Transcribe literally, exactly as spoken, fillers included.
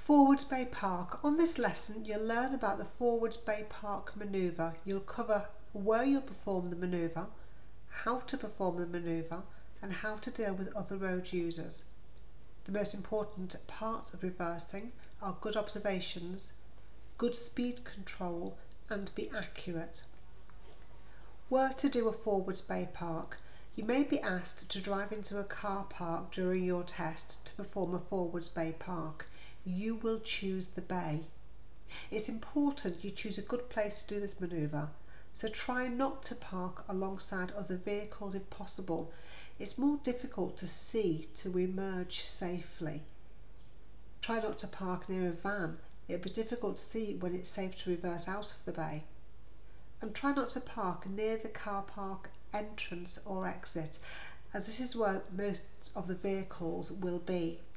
Forwards Bay Park. On this lesson you'll learn about the Forwards Bay Park manoeuvre. You'll cover where you'll perform the manoeuvre, how to perform the manoeuvre and how to deal with other road users. The most important parts of reversing are good observations, good speed control and be accurate. Where to do a Forwards Bay Park. You may be asked to drive into a car park during your test to perform a Forwards Bay Park. You will choose the bay. It's important you choose a good place to do this manoeuvre, so try not to park alongside other vehicles if possible. It's more difficult to see to emerge safely. Try not to park near a van. It'll be difficult to see when it's safe to reverse out of the bay. And try not to park near the car park entrance or exit, as this is where most of the vehicles will be.